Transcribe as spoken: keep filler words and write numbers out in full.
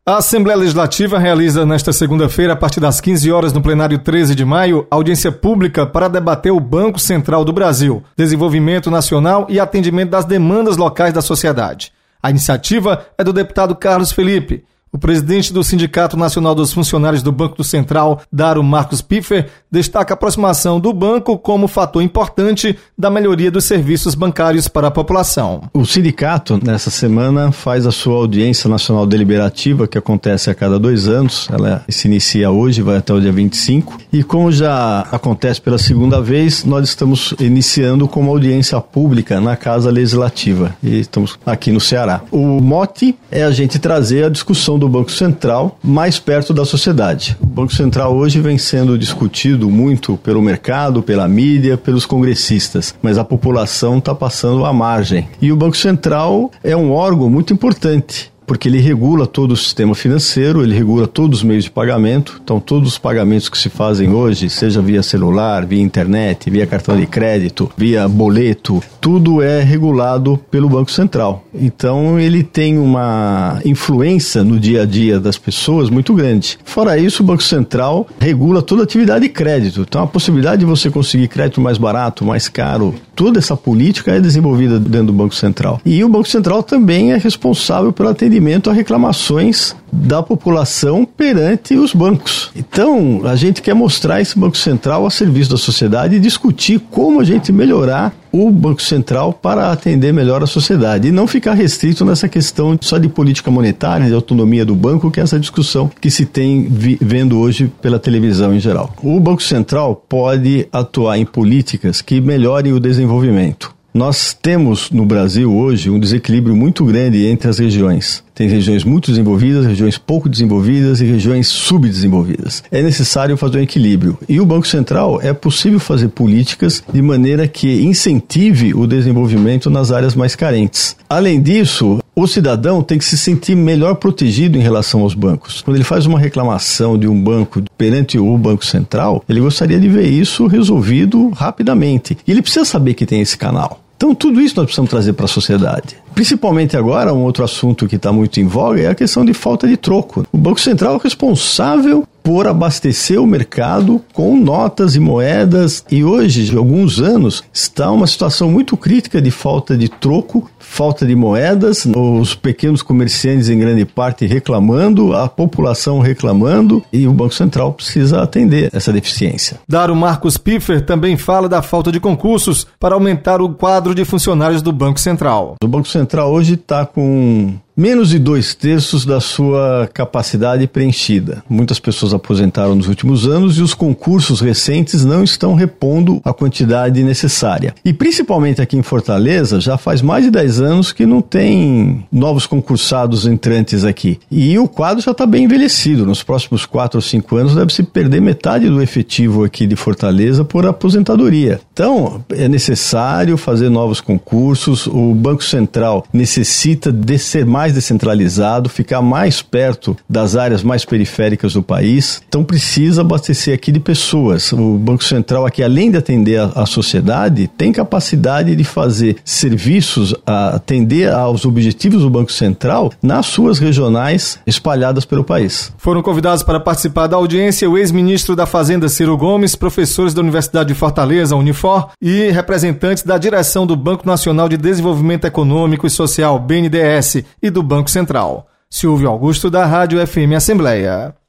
A Assembleia Legislativa realiza nesta segunda-feira, a partir das quinze horas, no plenário treze de maio, audiência pública para debater o Banco Central do Brasil, desenvolvimento nacional e atendimento das demandas locais da sociedade. A iniciativa é do deputado Carlos Felipe. O presidente do Sindicato Nacional dos Funcionários do Banco Central, Dário Marcos Piffer, destaca a aproximação do banco como fator importante da melhoria dos serviços bancários para a população. O sindicato, nessa semana, faz a sua audiência nacional deliberativa, que acontece a cada dois anos. Ela se inicia hoje, vai até o dia vinte e cinco. E como já acontece pela segunda vez, nós estamos iniciando com uma audiência pública na Casa Legislativa. E estamos aqui no Ceará. O mote é a gente trazer a discussão do Banco Central mais perto da sociedade. O Banco Central hoje vem sendo discutido muito pelo mercado, pela mídia, pelos congressistas, mas a população está passando à margem. E o Banco Central é um órgão muito importante, porque ele regula todo o sistema financeiro, ele regula todos os meios de pagamento. Então, todos os pagamentos que se fazem hoje, seja via celular, via internet, via cartão de crédito, via boleto, tudo é regulado pelo Banco Central. Então, ele tem uma influência no dia a dia das pessoas muito grande. Fora isso, o Banco Central regula toda a atividade de crédito. Então, a possibilidade de você conseguir crédito mais barato, mais caro, toda essa política é desenvolvida dentro do Banco Central. E o Banco Central também é responsável pelo atendimento a reclamações da população perante os bancos. Então, a gente quer mostrar esse Banco Central a serviço da sociedade e discutir como a gente melhorar o Banco Central para atender melhor a sociedade e não ficar restrito nessa questão só de política monetária, de autonomia do banco, que é essa discussão que se tem vi- vendo hoje pela televisão em geral. O Banco Central pode atuar em políticas que melhorem o desenvolvimento. Nós temos no Brasil hoje um desequilíbrio muito grande entre as regiões. Tem regiões muito desenvolvidas, regiões pouco desenvolvidas e regiões subdesenvolvidas. É necessário fazer um equilíbrio. E o Banco Central é possível fazer políticas de maneira que incentive o desenvolvimento nas áreas mais carentes. Além disso, o cidadão tem que se sentir melhor protegido em relação aos bancos. Quando ele faz uma reclamação de um banco perante o Banco Central, ele gostaria de ver isso resolvido rapidamente. E ele precisa saber que tem esse canal. Então, tudo isso nós precisamos trazer para a sociedade. Principalmente agora, um outro assunto que está muito em voga é a questão de falta de troco. O Banco Central é responsável por abastecer o mercado com notas e moedas e hoje, de alguns anos, está uma situação muito crítica de falta de troco, falta de moedas, os pequenos comerciantes em grande parte reclamando, a população reclamando e o Banco Central precisa atender essa deficiência. Dário Marcos Piffer também fala da falta de concursos para aumentar o quadro de funcionários do Banco Central. O Banco Central hoje está com menos de dois terços da sua capacidade preenchida. Muitas pessoas aposentaram nos últimos anos e os concursos recentes não estão repondo a quantidade necessária. E principalmente aqui em Fortaleza, já faz mais de dez anos que não tem novos concursados entrantes aqui. E o quadro já está bem envelhecido. Nos próximos quatro ou cinco anos deve-se perder metade do efetivo aqui de Fortaleza por aposentadoria. Então, é necessário fazer novos concursos. O Banco Central necessita de ser mais mais descentralizado, ficar mais perto das áreas mais periféricas do país. Então precisa abastecer aqui de pessoas. O Banco Central aqui, além de atender a, a sociedade, tem capacidade de fazer serviços, a atender aos objetivos do Banco Central nas suas regionais espalhadas pelo país. Foram convidados para participar da audiência o ex-ministro da Fazenda Ciro Gomes, professores da Universidade de Fortaleza, Unifor, e representantes da direção do Banco Nacional de Desenvolvimento Econômico e Social, B N D E S, e do Banco Central. Silvio Augusto, da Rádio F M Assembleia.